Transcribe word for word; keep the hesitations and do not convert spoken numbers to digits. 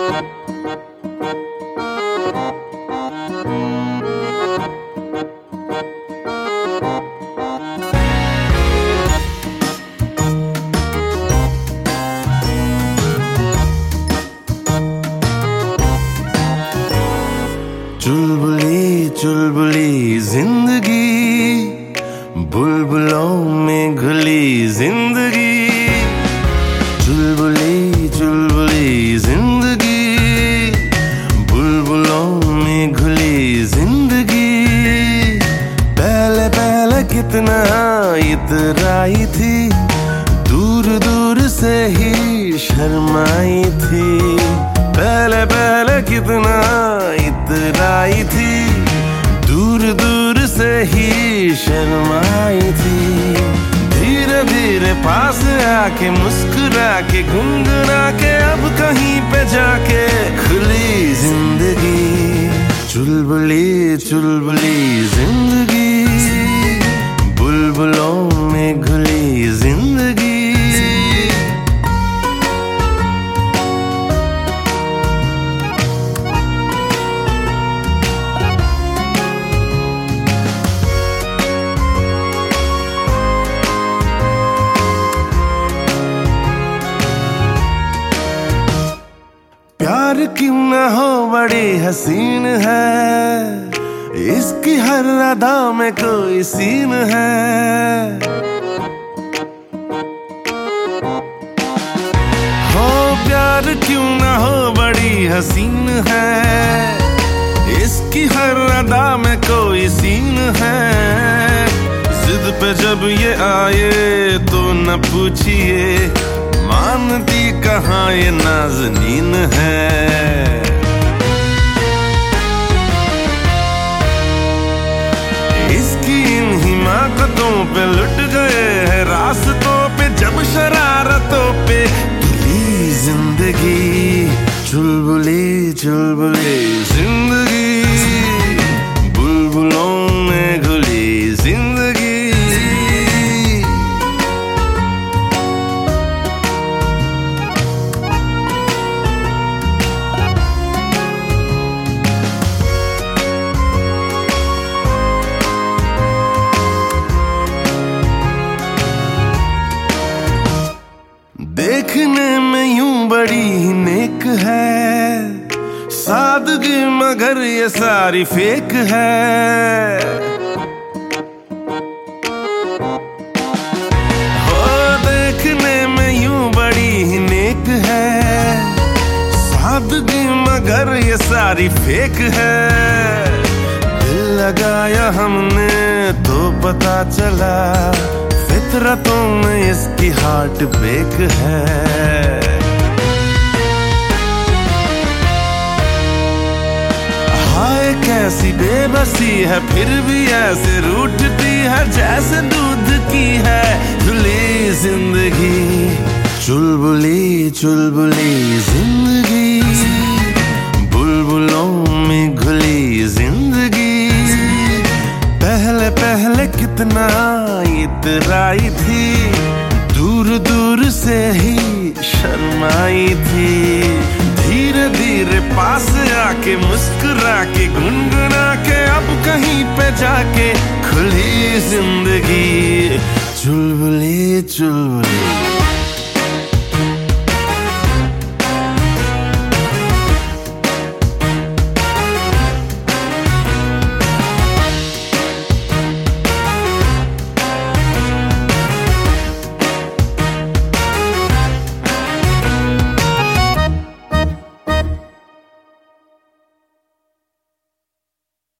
चुलबुली चुलबुली जिंदगी, बुलबुलों में घुली जिंदगी। चुलबुली चुलबुली जिंदगी, बुलबुलों में घुली जिंदगी। पहले पहले कितना इतराई थी, दूर दूर से ही शर्माई थी। पहले पहले कितना इतराई थी, दूर दूर से ही शर्माई थी। धीरे धीरे पास आके मुस्कुरा के गुनगुना के अब कहीं पे जाके खुली जिंदगी। चुलबुली चुलबुली जिंदगी, बुलबुलों में घुली जिंदगी। प्यार क्यों न हो बड़ी हसीन है, इसकी हर अदा में कोई सीन है। हो प्यार क्यों न हो बड़ी हसीन है, इसकी हर अदा में कोई सीन है। जिद पे जब ये आए तो न पूछिए, मानती कहाँ ये नाज़नीन है। इसकी इन हिमाकतों पे लुट गए हैं रास्तों पे, जब शरारतों पे धुली जिंदगी। चुलबुली चुलबुली जिंदगी, बुलबुलों में घुली जिंदगी। देखने में यूं बड़ी ही नेक है, सादगी मगर ये सारी फेक है। हो देखने में यूं बड़ी ही नेक है, सादगी मगर ये सारी फेक है। दिल लगाया हमने तो पता चला, फितरतों में इसकी हार्ट ब्रेक है। हाय कैसी बेबसी है, फिर भी ऐसे रूठती है जैसे दूध की है धुली जिंदगी। चुलबुली चुलबुली जिंदगी, बुलबुलों में घुली जिंदगी। पहले पहले कितना इतराई थी, दूर दूर से ही शर्माई थी। धीरे धीरे पास आके मुस्कुरा के गुनगुना के अब कहीं पे जाके खुली जिंदगी। चुलबुली चुलबुली